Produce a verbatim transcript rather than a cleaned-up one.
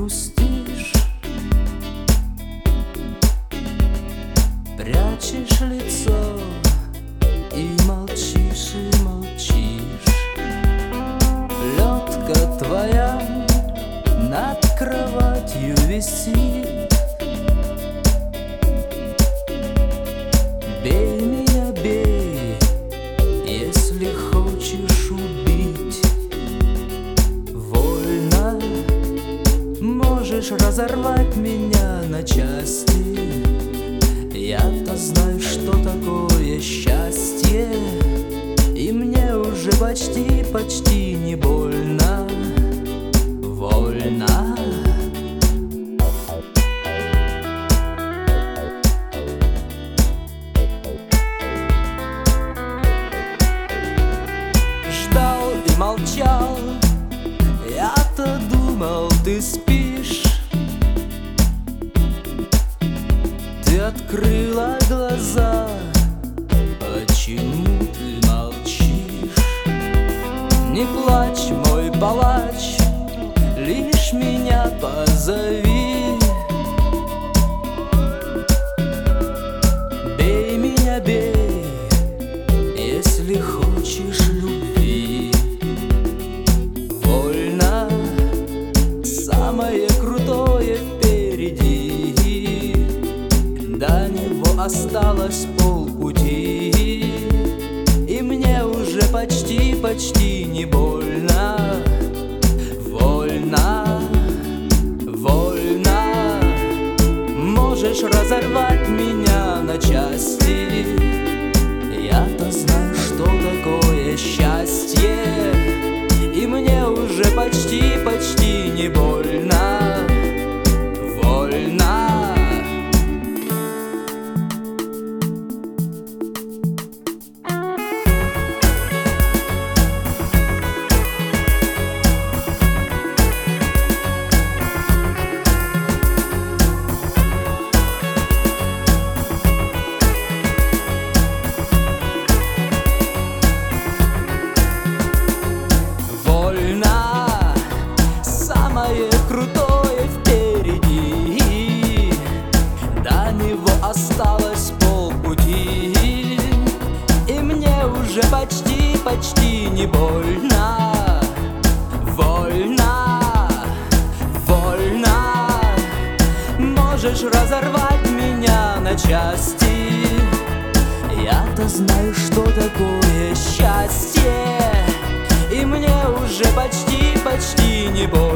грустишь, прячешь лицо и молчишь, и молчишь. Лётка твоя над кроватью висит. Бей меня, бей, если хочешь убить. Вольно можешь разорвать меня на части. Я-то знаю, что такое счастье, и мне уже почти, почти не больно. Вольно. Ждал и молчал, я-то думал, ты спишь. Ты открыла глаза, почему ты молчишь? Не плачь, мой палач, лишь меня позови. Бей меня, бей, если хочешь любви. Вольно, самое крутое впереди. До него осталось полпути, и мне уже почти, почти не больно. Вольно, вольно, можешь разорвать меня на части. Я-то знаю, что такое счастье, и мне уже почти, почти не больно. Вольно. Самое крутое впереди, до него осталось полпути, и мне уже почти, почти не больно. Вольно, вольно, можешь разорвать меня на части. Я-то знаю, что такое счастье, и мне уже почти, почти не больно.